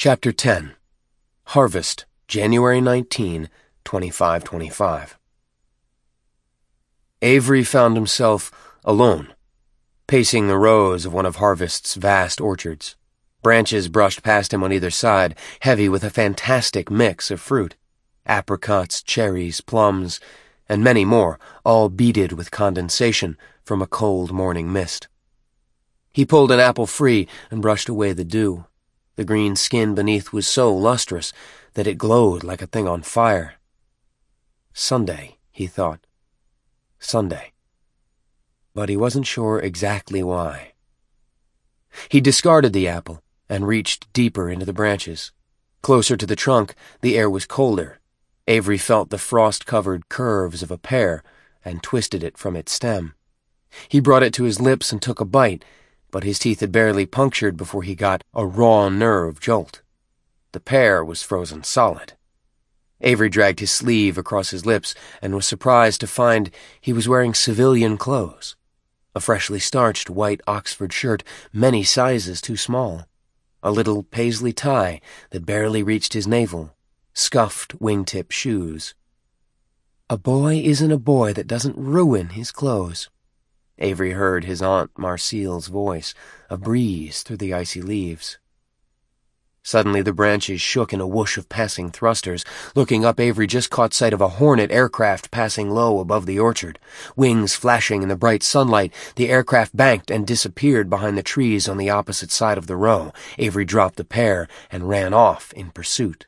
Chapter 10. Harvest, January 19, 2525. Avery found himself alone, pacing the rows of one of Harvest's vast orchards. Branches brushed past him on either side, heavy with a fantastic mix of fruit. Apricots, cherries, plums, and many more, all beaded with condensation from a cold morning mist. He pulled an apple free and brushed away the dew. The green skin beneath was so lustrous that it glowed like a thing on fire. Sunday, he thought. Sunday. But he wasn't sure exactly why. He discarded the apple and reached deeper into the branches. Closer to the trunk, the air was colder. Avery felt the frost-covered curves of a pear and twisted it from its stem. He brought it to his lips and took a bite, but his teeth had barely punctured before he got a raw nerve jolt. The pear was frozen solid. Avery dragged his sleeve across his lips and was surprised to find he was wearing civilian clothes. A freshly starched white Oxford shirt, many sizes too small. A little paisley tie that barely reached his navel. Scuffed wingtip shoes. A boy isn't a boy that doesn't ruin his clothes. Avery heard his Aunt Marcile's voice, a breeze through the icy leaves. Suddenly the branches shook in a whoosh of passing thrusters. Looking up, Avery just caught sight of a Hornet aircraft passing low above the orchard. Wings flashing in the bright sunlight, the aircraft banked and disappeared behind the trees on the opposite side of the row. Avery dropped the pear and ran off in pursuit.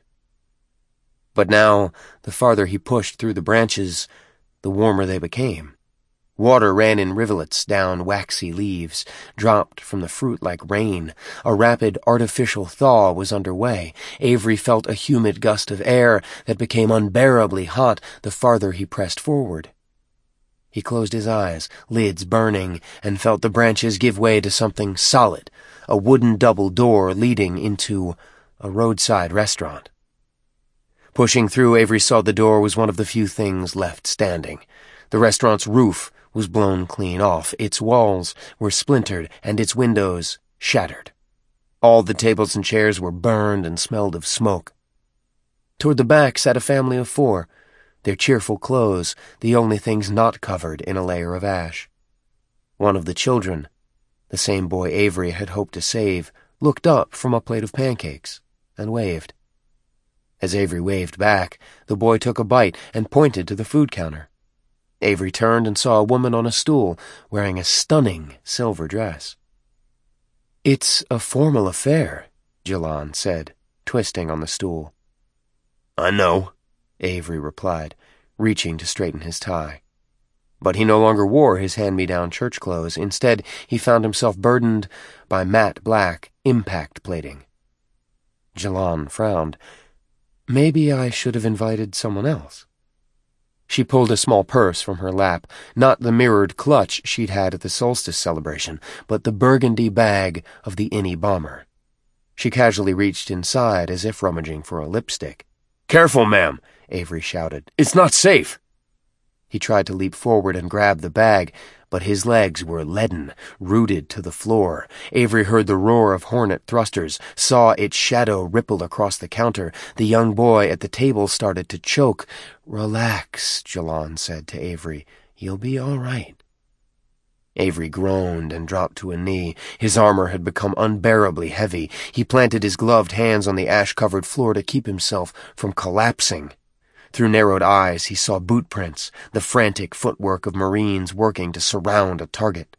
But now, the farther he pushed through the branches, the warmer they became. Water ran in rivulets down waxy leaves, dropped from the fruit like rain. A rapid artificial thaw was underway. Avery felt a humid gust of air that became unbearably hot the farther he pressed forward. He closed his eyes, lids burning, and felt the branches give way to something solid, a wooden double door leading into a roadside restaurant. Pushing through, Avery saw the door was one of the few things left standing. The restaurant's roof was blown clean off, its walls were splintered, and its windows shattered. All the tables and chairs were burned and smelled of smoke. Toward the back sat a family of 4, their cheerful clothes the only things not covered in a layer of ash. One of the children, the same boy Avery had hoped to save, looked up from a plate of pancakes and waved. As Avery waved back, the boy took a bite and pointed to the food counter. Avery turned and saw a woman on a stool wearing a stunning silver dress. "It's a formal affair," Jalon said, twisting on the stool. "I know," Avery replied, reaching to straighten his tie. But he no longer wore his hand-me-down church clothes. Instead, he found himself burdened by matte black impact plating. Jalon frowned. "Maybe I should have invited someone else." She pulled a small purse from her lap, not the mirrored clutch she'd had at the solstice celebration, but the burgundy bag of the Innie bomber. She casually reached inside as if rummaging for a lipstick. "Careful, ma'am," Avery shouted. "It's not safe." He tried to leap forward and grab the bag, but his legs were leaden, rooted to the floor. Avery heard the roar of Hornet thrusters, saw its shadow ripple across the counter. The young boy at the table started to choke. "Relax," Jalon said to Avery. "You'll be all right." Avery groaned and dropped to a knee. His armor had become unbearably heavy. He planted his gloved hands on the ash-covered floor to keep himself from collapsing. Through narrowed eyes, he saw boot prints, the frantic footwork of Marines working to surround a target.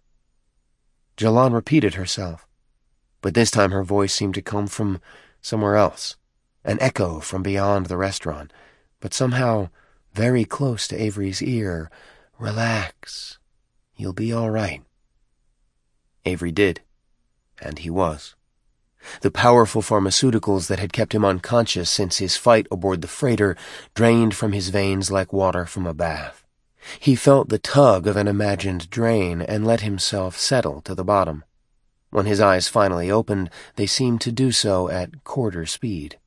Jalon repeated herself, but this time her voice seemed to come from somewhere else, an echo from beyond the restaurant, but somehow very close to Avery's ear. "Relax. You'll be all right." Avery did, and he was. The powerful pharmaceuticals that had kept him unconscious since his fight aboard the freighter drained from his veins like water from a bath. He felt the tug of an imagined drain and let himself settle to the bottom. When his eyes finally opened, they seemed to do so at quarter speed.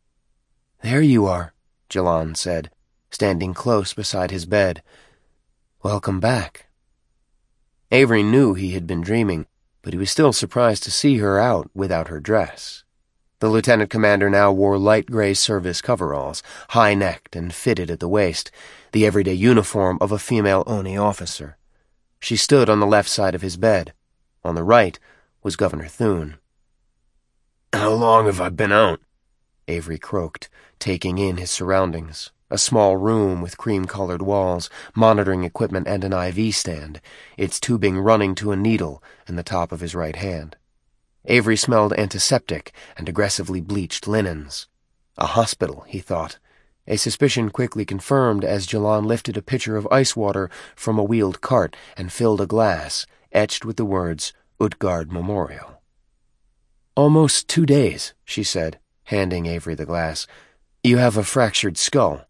"There you are," Jalon said, standing close beside his bed. "Welcome back." Avery knew he had been dreaming, but he was still surprised to see her out without her dress. The lieutenant commander now wore light gray service coveralls, high-necked and fitted at the waist, the everyday uniform of a female Oni officer. She stood on the left side of his bed. On the right was Governor Thune. "How long have I been out?" Avery croaked, taking in his surroundings. A small room with cream-colored walls, monitoring equipment and an IV stand, its tubing running to a needle in the top of his right hand. Avery smelled antiseptic and aggressively bleached linens. A hospital, he thought. A suspicion quickly confirmed as Jalon lifted a pitcher of ice water from a wheeled cart and filled a glass, etched with the words, Utgard Memorial. "Almost 2 days," she said, handing Avery the glass. "You have a fractured skull."